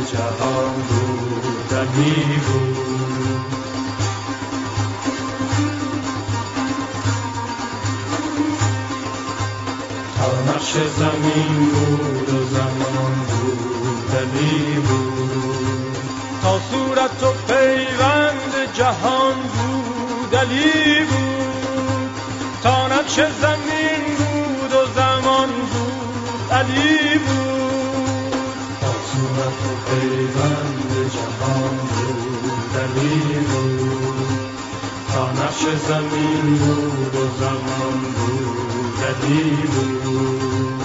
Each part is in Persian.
جهان بودنی بود. تا نقش زمین بود و زمان بودنی بود. تا صورت و پیوند جهان بودنی بود. تا نقش زمین بود و زمان بودنی بود. تا صورت و پیوند جهان بودنی بود. تا نقش زمین بود و زمان بودنی بود.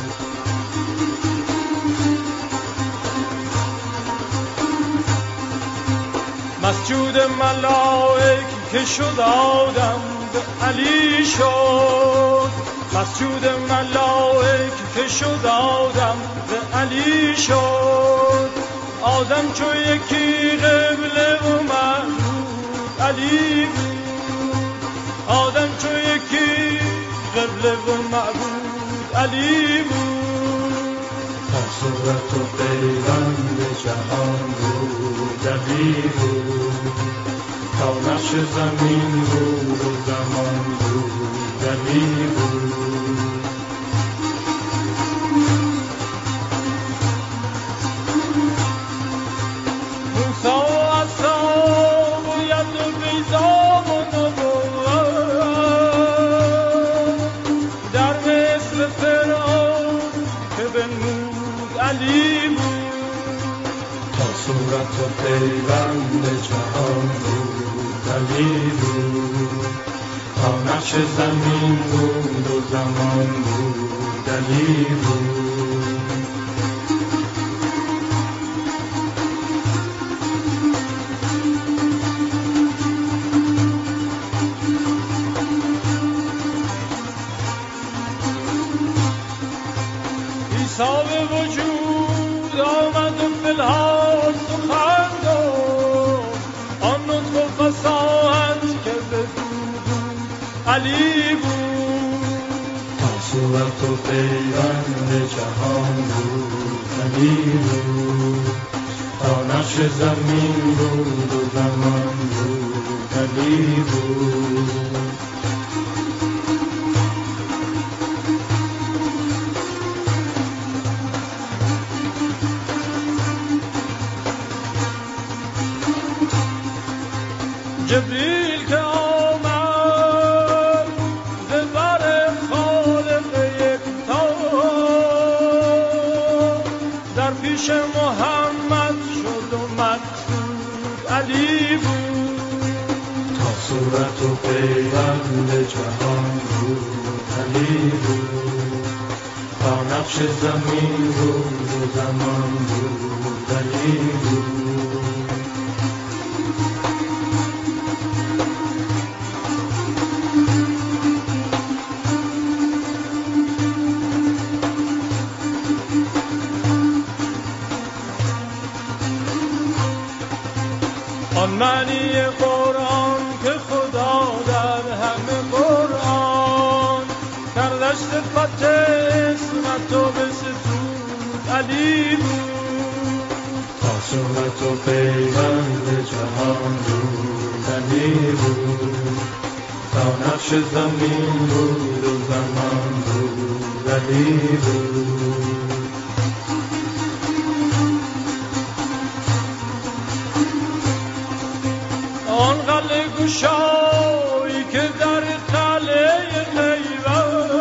مسجود ملائک که شد آدم به علی شد. مسجود ملائک که شد آدم به علی شد. آدم چو یکی قبله و معبود علی بود. آدم چو یکی قبله و معبود علی بود. تا صورت و پیوند جهان بودنی بود. تا نقش زمین بود و زمان بودنی بود. موسی و اصحاب و ید و بیضا و نبوت در مصر فرعون که بنمود علی بود. تا صورت و پیوند جهان بودنی بود. تا نقش زمین بود و زمان بودنی بود. عیسی به وجود آمد و فی الحال سخن گفت. آن نطق و فصاحت که بود علی بود. تا صورت و پیوند جهان بودنی بود. تا نقش زمین بود و زمان بودنی بود. جبریل که آمد ز بر خالق یکتا در پیش محمد شد و مقصود علی بود. تا صورت و پیوند جهان بودنی بود. تا نقش زمین بود و زمان بودنی بود. آن معنی قرآن که خدا در همه قرآن کردش صفت اسمت و به ستود علی بود. تا صورت و پیوند جهان بودنی بود. تا نقش زمین بود و زمان بودنی بود. آن قلعه گشایی که در قلعه خیبر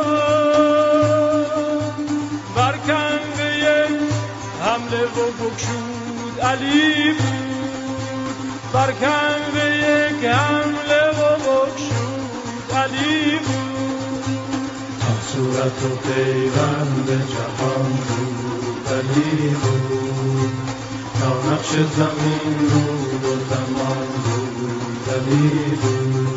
برکند به یک حمله و بگشود علی بود. برکند به یک حمله و بگشود علی بود. تا صورت و پیوند جهان بودنی بود. تا نقش زمین بود و زمان بودنی بود.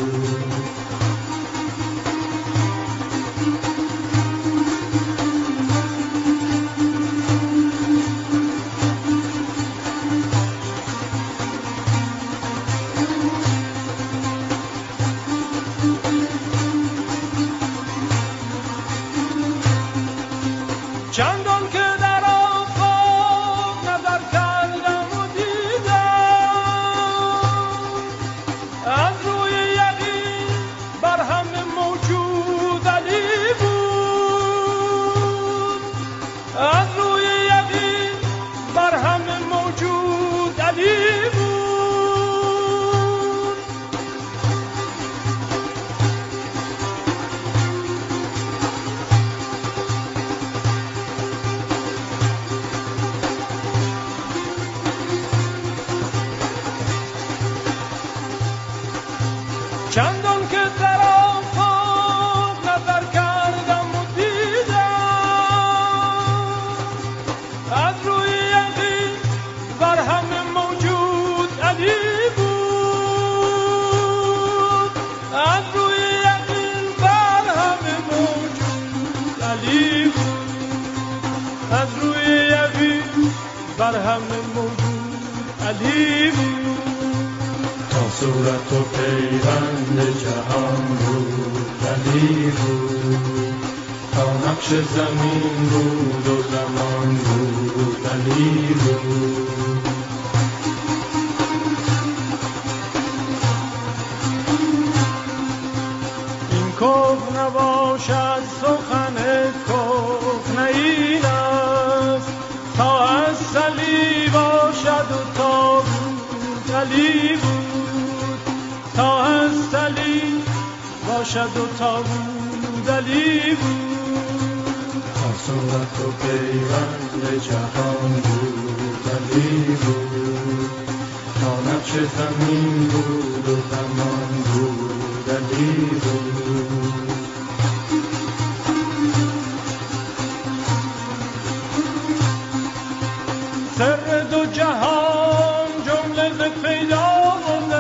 چندان که در آفاق نظر کردم چندان که در آفاق نظر کردم و دیدم از روی یقین بر همه موجود علی بود، از روی یقین بر همه موجود علی بود، از روی یقین بر همه موجود علی بود. تا صورت و پیوند جهان بود علی بود، تا نقش زمین بود و زمان بود علی بود. این کفر نباشد سخن کهنه این است، تا از صلیب باشد و تابوت علی بود، تا از صلیب باشد و تابوت علی بود. تا صورت و پیوند جهان بود علی بود، تا نقش زمین بود و زمان بود علی بود. سر دو جهان جمله ز پیدا و ز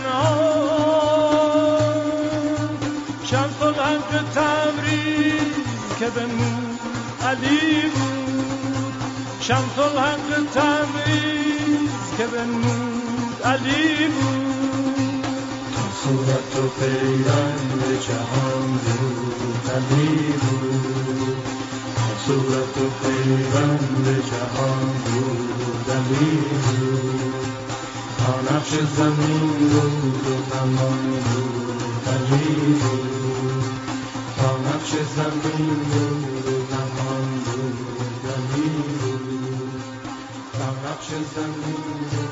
پنهان، شمس الحق تبریز که بنمود علی بود، شمس الحق تبریز که بنمود علی بود. تا صورت و پیوند جهان بود علی بود، تا صورت و پیوند جهان بود علی بود، تا نقش زمین بود و زمان بود علی بود، تا نقش زمین بود و زمان بود علی بود، تا نقش زمین بود